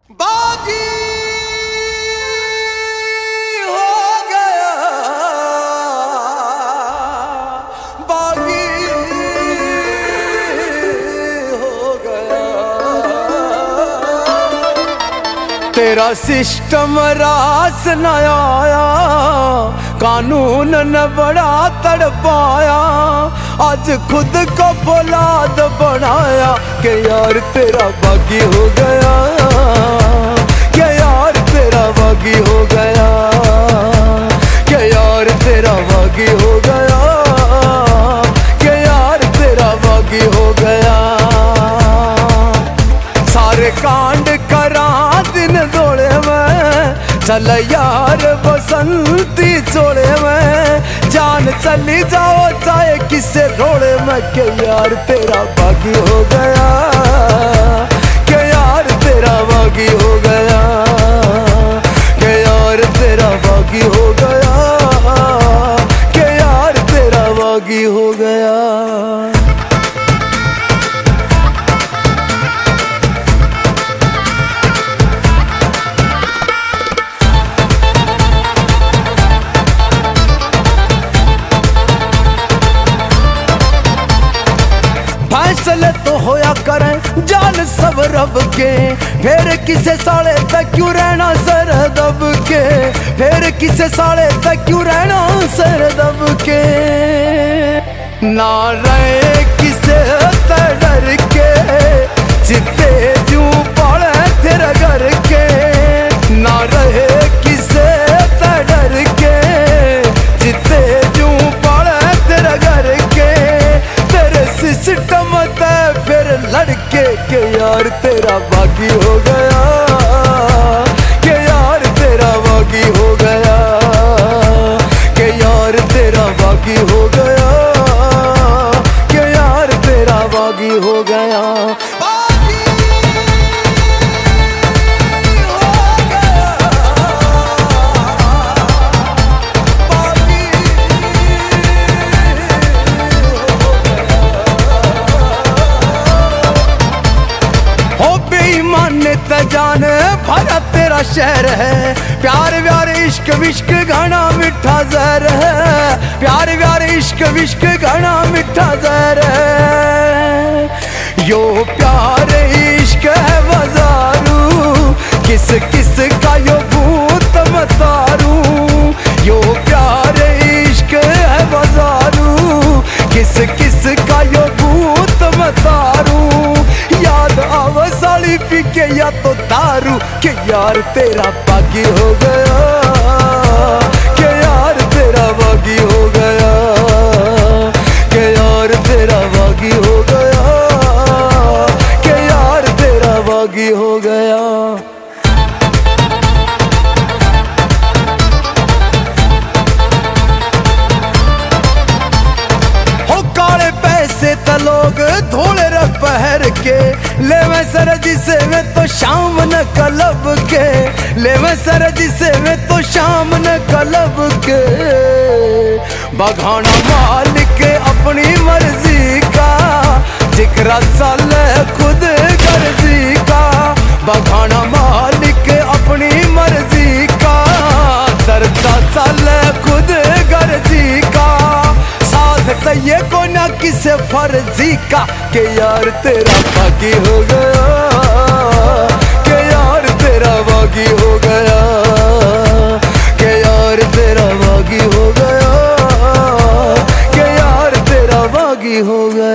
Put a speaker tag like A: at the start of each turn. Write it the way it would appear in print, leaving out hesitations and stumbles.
A: बागी हो गया, बागी हो गया। तेरा सिस्टम रास न आया, कानून न बड़ा तड़पाया, आज खुद को फौलाद बनाया कि यार तेरा बागी हो गया, कि यार तेरा बागी हो गया, कि यार तेरा बागी हो गया, कि यार तेरा बागी हो गया। सारे कांड करा दिन दौड़े में, चल यार बसंती चोड़े में, जान चली जाओ चाहे किसे रोड़े में, के यार तेरा बागी हो गया, के यार तेरा बागी हो गया, के यार तेरा बागी हो गया, के यार तेरा बागी हो गया। फैसले तो होया करें जान सब रब के, फिर किसे साले तक क्यों रहना सर दब के, फिर किसे साले तक क्यों रहना सर दब के। ना रहे किसे डर के, जिते जूं पड़े तेरे घर के, ना रहे किसे डर के, जिते जूं पड़े तेरे घर के। तेरे सिस्टम फिर लड़के के यार तेरा बागी हो गया, के यार तेरा बागी हो गया, के यार तेरा बागी हो गया, के यार तेरा बागी हो गया। जाने भरा तेरा शहर है, प्यार व्यार इश्क विश्क घना मिठा जहर है, प्यार व्यार इश्क विश्क घना मिठा जहर है। यो प्यार इश्क है बाजारू, किस किस का यो भूत मतारू, यो प्यार इश्क है बाजारू, किस किस का यो भूत मतारू। याद आव साली पी के या तो दारू, के यार तेरा बागी हो गया, के यार तेरा बागी हो गया, के यार तेरा बागी हो गया, के यार तेरा बागी हो गया। लोग धोले रख पहर के, ले मैं सर जिसे में तो शाम न कलब के, ले मैं सर जिसे में तो शाम न कलब के। बघाना मालिक अपनी मर्जी का, जिक्रा साल खुद गर्जी का, बघाना मालिक अपनी मर्जी का, सरता साल खुद गर्जी का। ये को ना किसे फर्जी का, के यार तेरा बागी हो गया, के यार तेरा बागी हो गया, के यार तेरा बागी हो गया, के यार तेरा बागी हो गया।